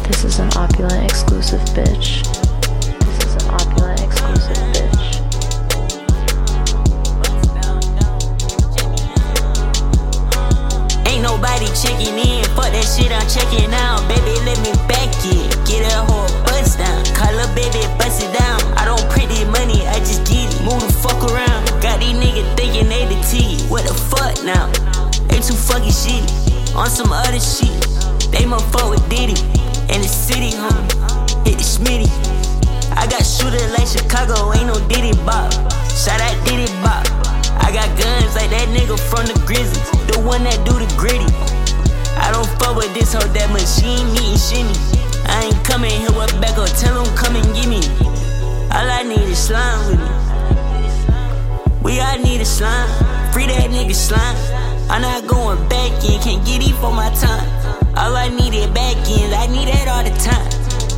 This is an opulent exclusive bitch. This is an opulent exclusive bitch. Ain't nobody checking in, fuck that shit, I'm checking out. Baby, let me back it, get a whole bust down. Call a baby, bust it down. I don't print the money, I just get it. Move the fuck around. Got these niggas thinking they the T. What the fuck now? They too fucking shitty. On some other shit, they might fuck with Diddy. In the city, homie, hit the Smitty. I got shooters like Chicago, ain't no Diddy Bop. Shout out Diddy Bop. I got guns like that nigga from the Grizzlies, the one that do the gritty. I don't fuck with this hoe that much, she ain't eating shimmy. I ain't coming here with back up, tell them come and give me. All I need is slime with me. We all need a slime, free that nigga slime. I'm not going back in, can't get it for my time. All I need is back ends, I need that all the time.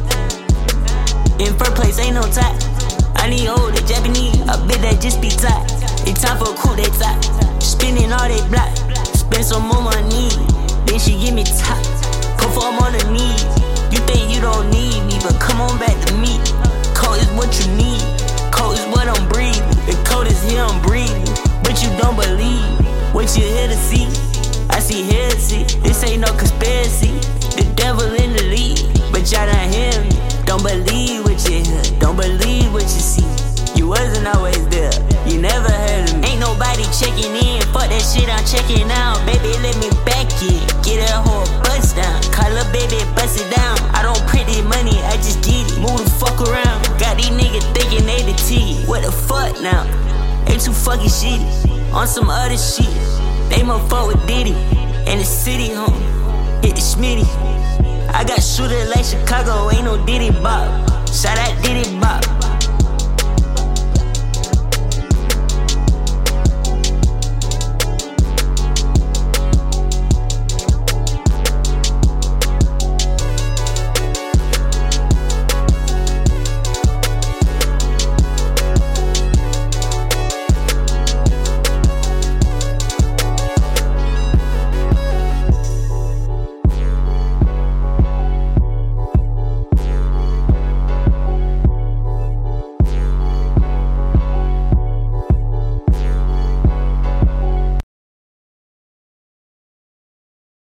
In first place, ain't no tie. I need older Japanese, a bit that just be tight. It's time for a coup d'etat. Spinning all that block, spend some more money. Then she give me top, perform on the knees. You think you don't need me, but come on back to me. Cold is what you need, cold is what I'm breathing. The cold is here, I'm breathing, but you don't believe what you here to see. I see heresy, this ain't no conspiracy. The devil in the lead, but y'all don't hear me. Don't believe what you hear, don't believe what you see. You wasn't always there, you never heard of me. Ain't nobody checking in, fuck that shit, I'm checking out. Baby, let me back it, get a whole bust down. Call a baby, bust it down. I don't print the money, I just get it. Move the fuck around. Got these niggas thinking they the T. What the fuck now? They too fucking shitty. On some other shit, they might fuck with Diddy. In the city, homie, hit the Smitty. I got shooters like Chicago, ain't no Diddy Bop. Shout out Diddy Bop.